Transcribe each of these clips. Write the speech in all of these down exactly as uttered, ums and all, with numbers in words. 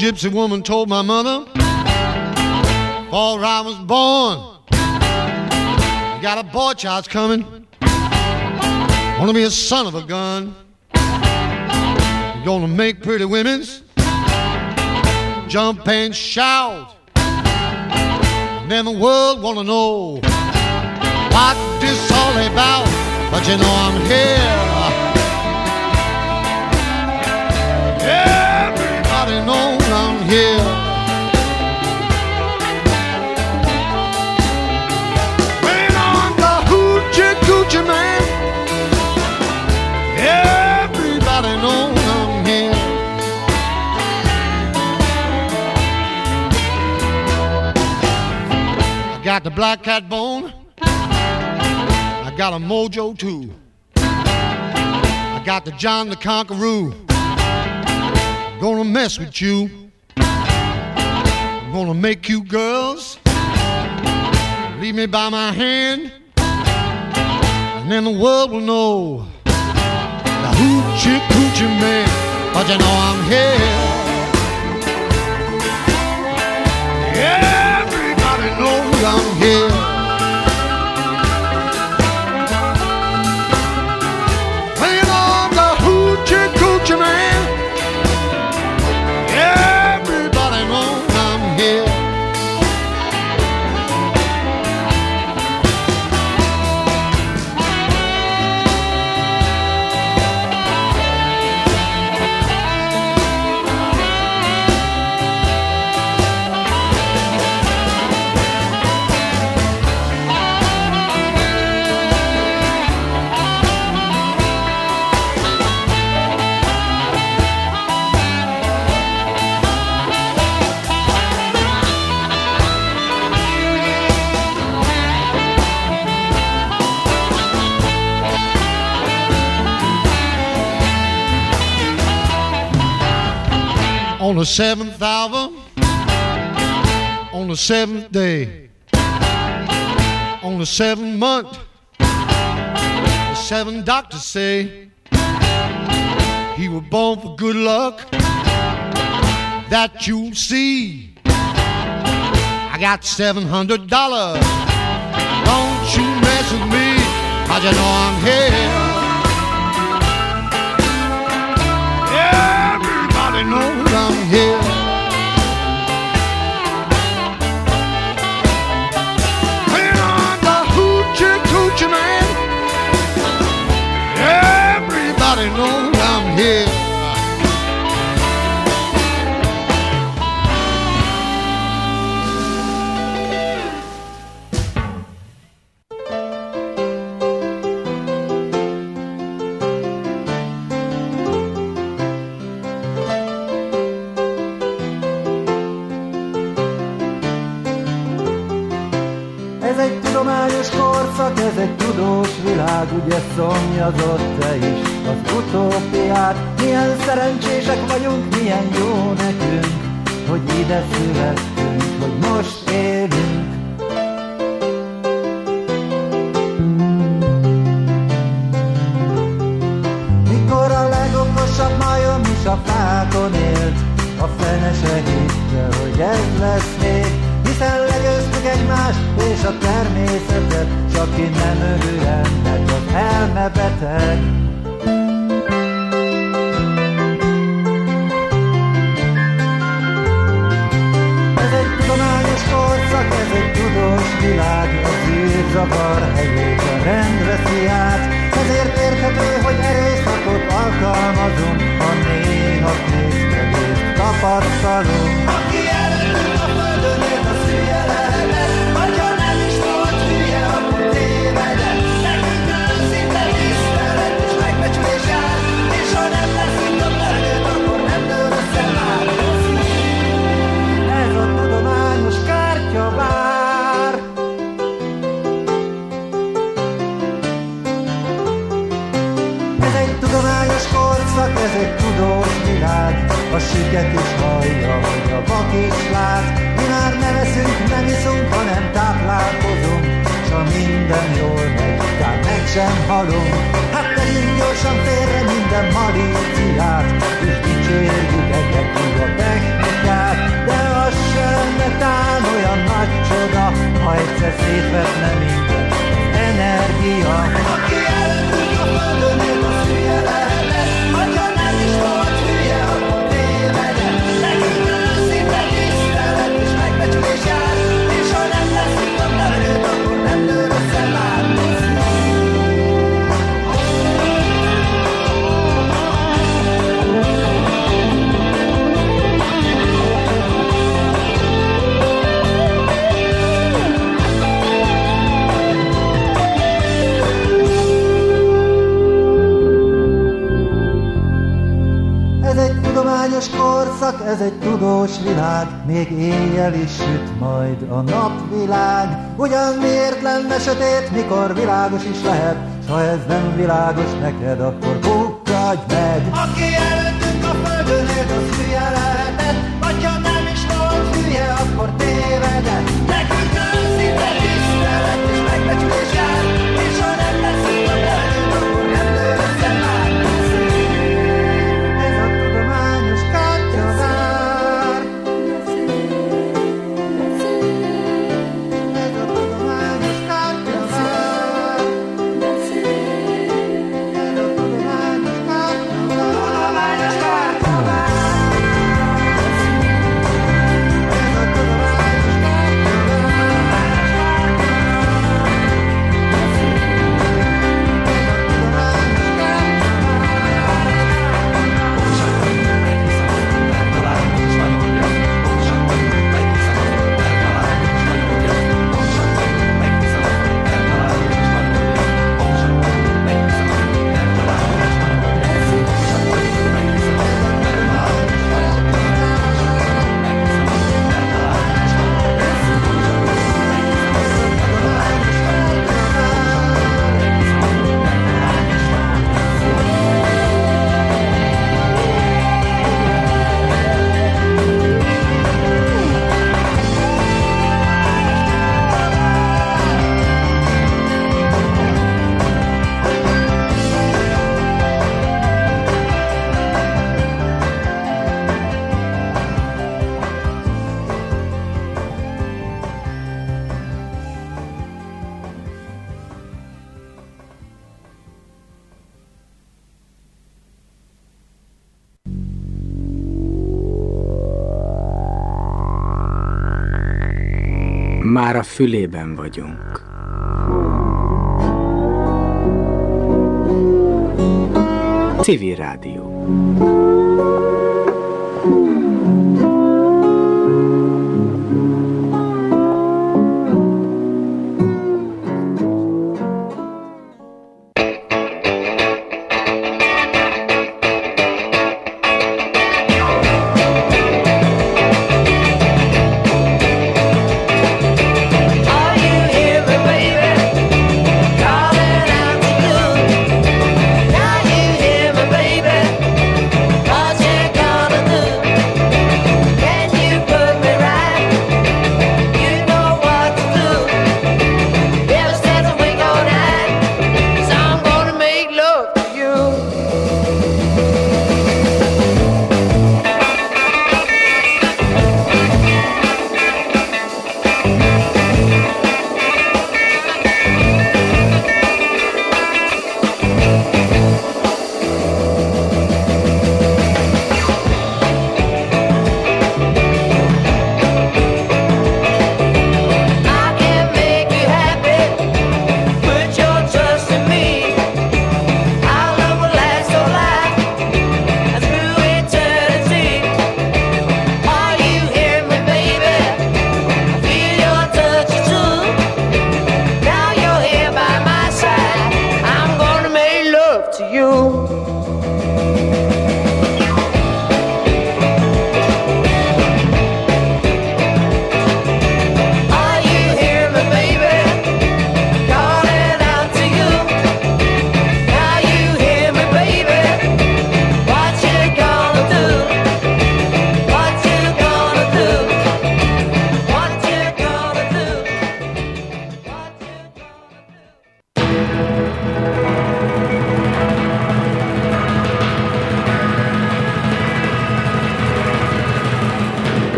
gypsy woman told my mother before I was born, you got a boy child's coming, gonna be a son of a gun. You're gonna make pretty women's jump and shout, and then the world wanna know what this all about. But you know I'm here. Everybody knows I'm here. When I'm the hoochie coochie man, everybody knows I'm here. I got the black cat bone, I got a mojo too. I got the John the Conqueror. I'm gonna mess with you. I'm gonna make you girls leave me by my hand, and then the world will know the hoochie coochie man. But you know I'm here. Everybody knows I'm here. Coochie man, everybody knows I'm here. On the seventh hour, on the seventh day, on the seventh month, the seven doctors say he was born for good luck. That you see, I got seven hundred dollars. Don't you mess with me, 'cause you know I'm here. Everybody knows I'm here. When I'm the hoochie coochie man, everybody knows I'm here. Ez egy tudós világ, ugye szomjazott te is az utópiát. Milyen szerencsések vagyunk, milyen jó nekünk, hogy ide születtünk, hogy most élünk. Mikor a legokosabb majom is a fákon élt, a fene se hitte, hogy ez lesz még. Hiszen legyőztük egymást és a természetet, s aki nem örül ennek, az elmebeteg. Ez egy tudományos korszak, ez egy tudós világ, az űrzavar helyét a rend veszi át. Ezért érthető, hogy erőszakot alkalmazunk, ha néha készkedést tapasztalunk. Aki előtt a földön él, az hülye lehetett, vagy ha nem is volt hülye, akkor tévedett. Nekünk őszinte tisztelet és megbecsülés jár, és ha nem leszünk a földön, akkor nem dől össze már. Ez a tudományos kártyavár. Ez egy tudományos korszak, ez egy tudós világ. A süket is hallja, hogy a vak is lát. Mi már nem eszünk, nem iszunk, hanem táplálkozunk, s ha minden jól megy, kár meg sem halunk. Hát tegyünk gyorsan félre minden malíciát, és dicsérjük egyedül a technikát. ha egyszer szétvetne minden energia. Aki eltűnt a földön, él az hülye lehetett, hogyha nem is volt hülye, akkor tévedett. Nekünk őszinte tisztelet és megbecsülés jár, és ha nem leszik a belőtt, akkor nem dől össze már. Tudományos korszak, ez egy tudós világ, még éjjel is süt majd a napvilág. Ugyan miért lenne sötét, mikor világos is lehet, s ha ez nem világos neked, akkor pukkadj meg! Aki előttünk a földön élt, az hülye lehetett, vagy ha nem is volt hülye, akkor tévedett. Nekünk őszinte tisztelet és megbecsülés jár, és ha nem leszünk a belőtt, akkor nem dől össze már. Már a fülében vagyunk. Civil Rádió.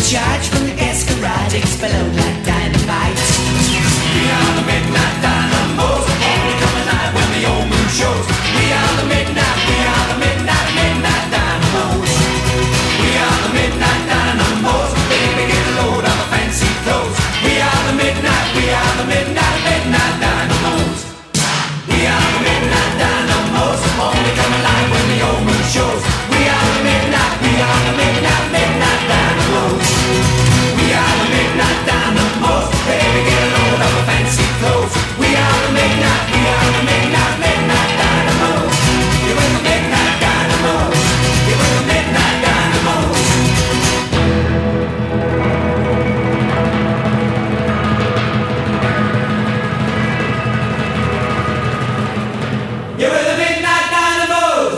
charge from the gas garage explode like dynamite. We are the midnight dynamos, only come alive when the old moon shows. We are the midnight, we are the midnight, midnight dynamos. We are the midnight dynamos, baby get a load of the fancy clothes. We are the midnight, we are the midnight, midnight dynamos. We are the midnight dynamos, only come alive when the old moon shows. We are the midnight, we are the midnight, midnight dynamos. We are the midnight dynamos, baby get a load of the fancy clothes. We are the midnight, we are the midnight, midnight dynamos. You're with the midnight dynamos. You're with the midnight dynamos. You're with the midnight dynamos.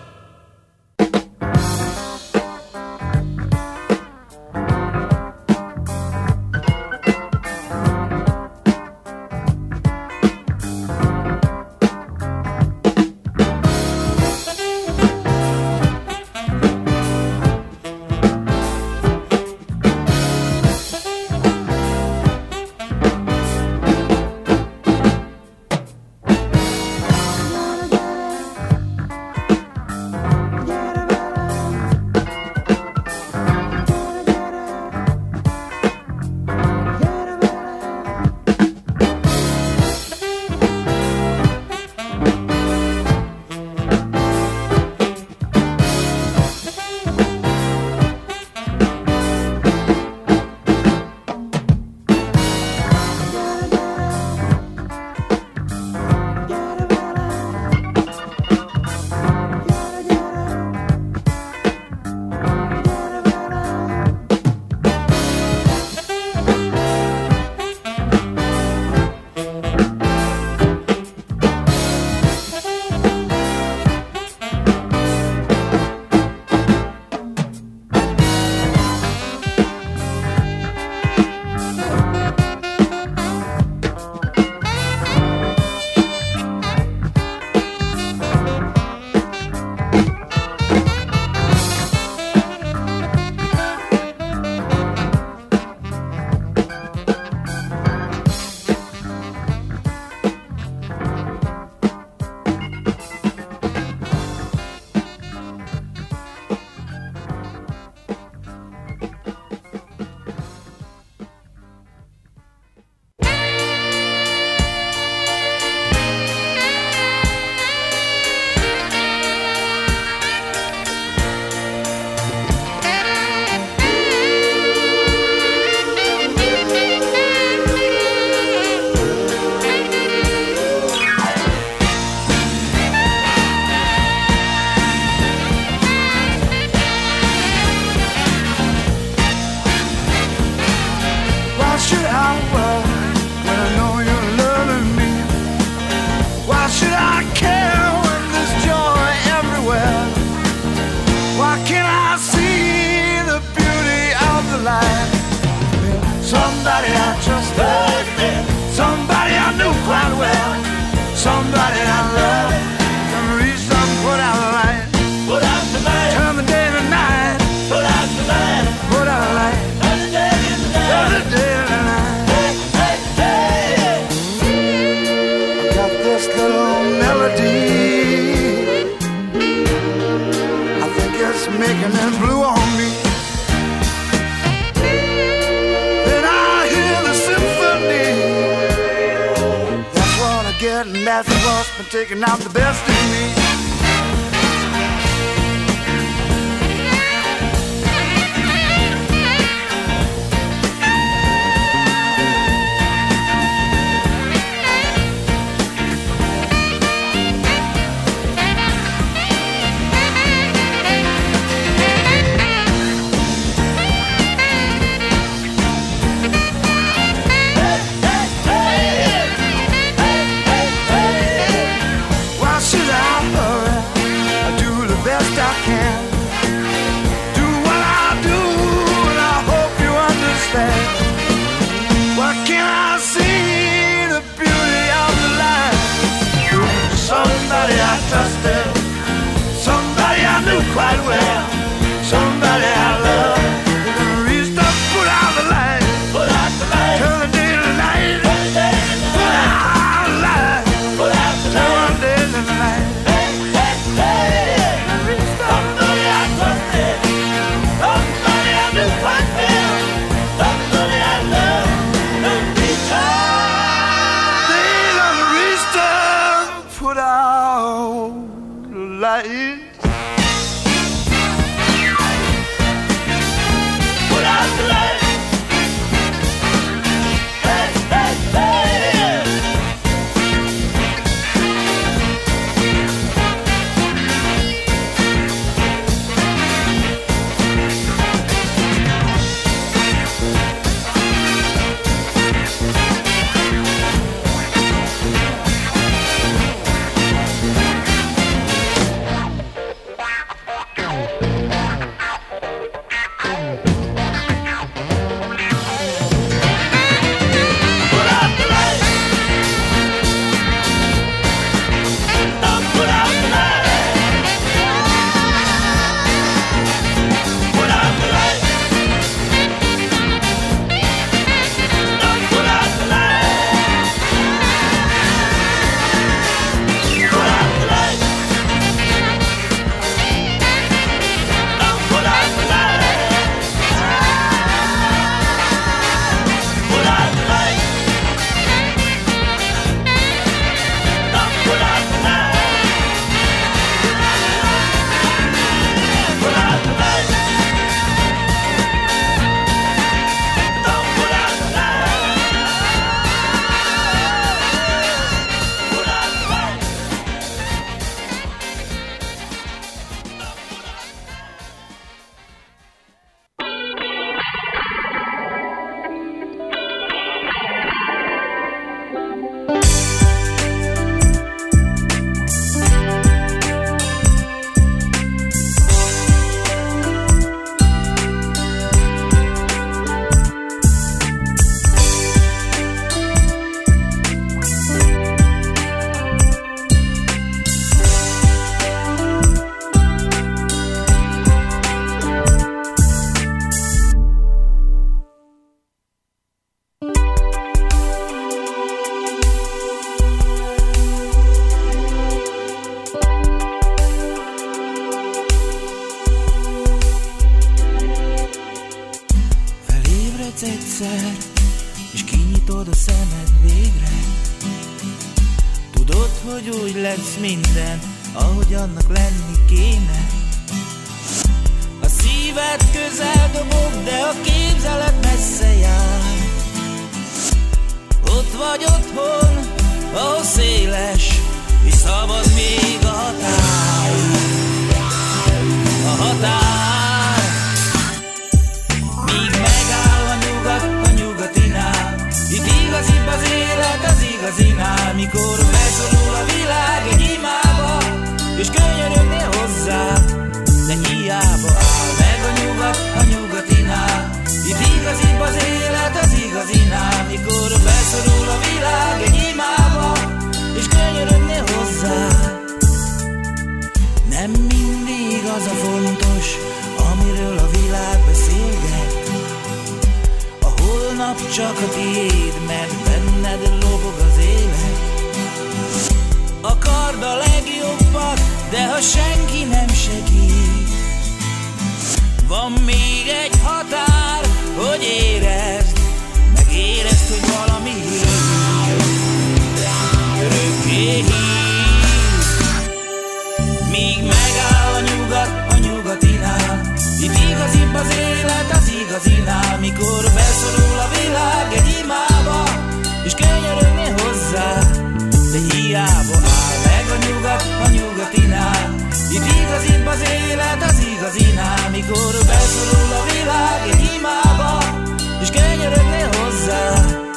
Somebody I love, can reach up, put out the light, put out the light, turn the day to night, put out the light, put out the light, turn the day to night, turn the day to night. Hey, hey, hey. I got this little melody, I think it's making it blue on me. Then I hear the symphony. And that's what's been taking out the best in me. Somebody I knew quite well, somebody I love, reached up, please. Put out the light. Hey, hey, hey. Egyszer, és kinyitod a szemed végre. Tudod, hogy úgy lesz minden, ahogy annak lenni kéne. A szíved közel dobog, de a képzelet messze jár. Ott vagy otthon, ahol széles, és szabad még a határ. A határ, míg megáll a nyugat a nyugatinál. Itt igazibb az élet az igazinál, mikor beszorul a világ egy imába, és könyörögni hozzá, de hiába áll meg a nyugat a nyugatinál. Itt igazibb az élet az igazinál, mikor beszorul a világ egy imába, és könyörögni hozzá. Nem mindig az a fontos, amiről a világ beszélget. A holnap csak a tiéd, mert benned lobog az élet. Akard a legjobbat, de ha senki nem segít, van még egy határ, hogy érezd, meg érezd, hogy valami hív, örökké hív. Míg megáll a nyugat a nyugatinál, itt igazibb az élet az igazinál, mikor beszorul a világ egy imába, és könyörögni hozzá, de hiába áll meg a nyugat a nyugatinál. Itt igazibb az élet az igazinál, mikor beszorul a világ egy imába, és könyörögni hozzá.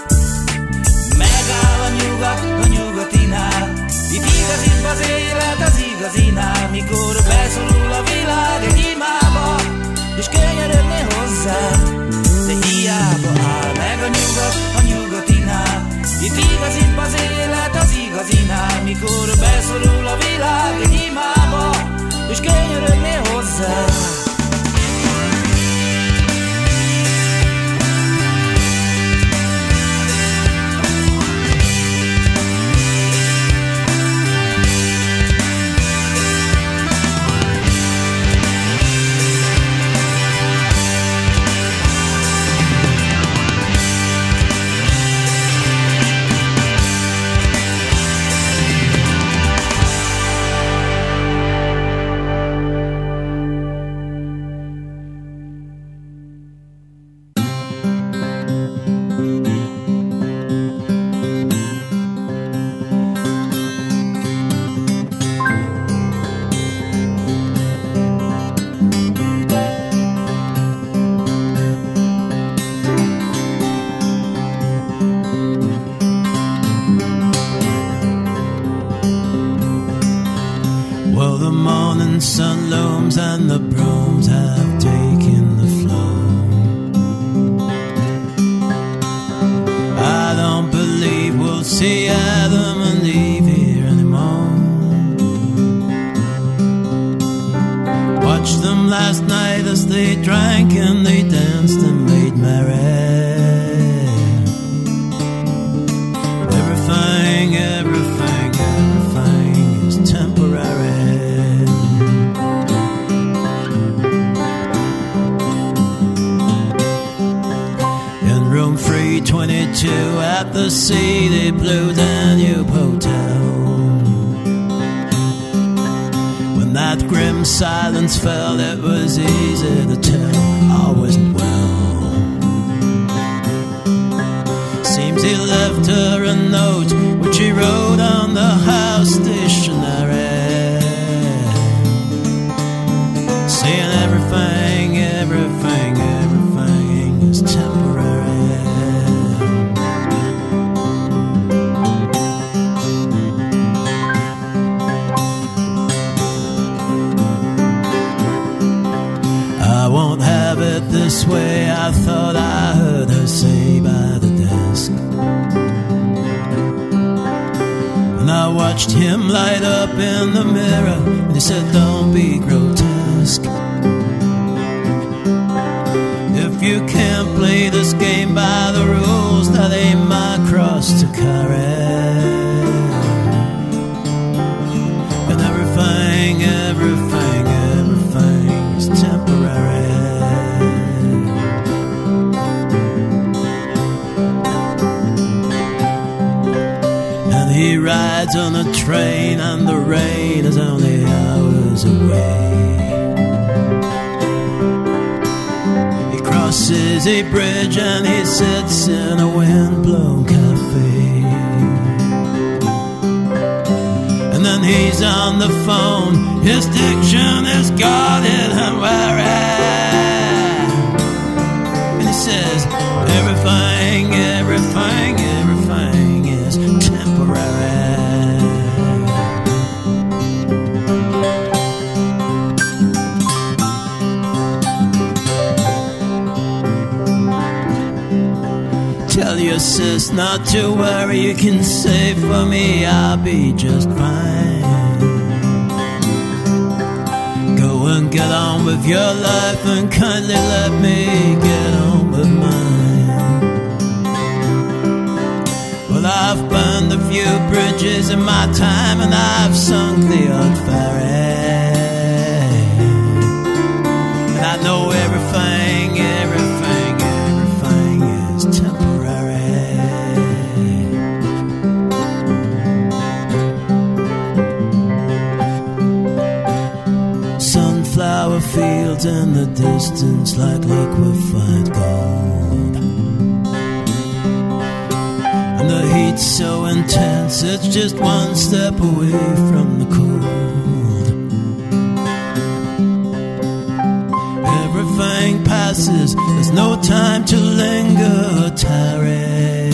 Megáll a nyugat a nyugatinál, itt igazibb az élet az igazinál, mikor beszorul a világ egy imába, és könyörögni hozzá, de hiába áll meg a nyugat a nyugatinál. Itt igazibb az élet az igazinál, mikor beszorul a világ egy imába, és könyörögni hozzá. morning sun looms and the brooms have taken the floor. I don't believe we'll see Adam and Eve here anymore. Watched them last night as they drank and they danced and made merry. Everything, everything, everything is temporary. In room three twenty-two at the Seedy Blue Danube Hotel, when that grim silence fell, it was easy to tell I wasn't well. Seems he left her a note which he wrote on the house stationery, saying everything, everything, everything is temporary. I won't have it this way, I thought I heard her say by the desk. And I watched him light up in the mirror, and he said, don't be grotesque. If you can't play this game by the rules, that ain't my cross to carry. And everything, everything, everything is temporary. And he rides on a train and the rain is only hours away. He crosses a bridge and he sits in a wind-blown cafe. And then he's on the phone, his diction is guarded and wary. And he says, everything, everything, everything is temporary. Tell your sis not to worry, you can say for me I'll be just fine. Go and get on with your life and kindly let me get on with mine. Well, I've burned a few bridges in my time and I've sunk the odd ferry. And I know everything, everything, everything is temporary. Sunflower fields in the distance like liquefied gold, and the heat's so intense it's just one step away from the cold. Everything passes, there's no time to linger or tarry.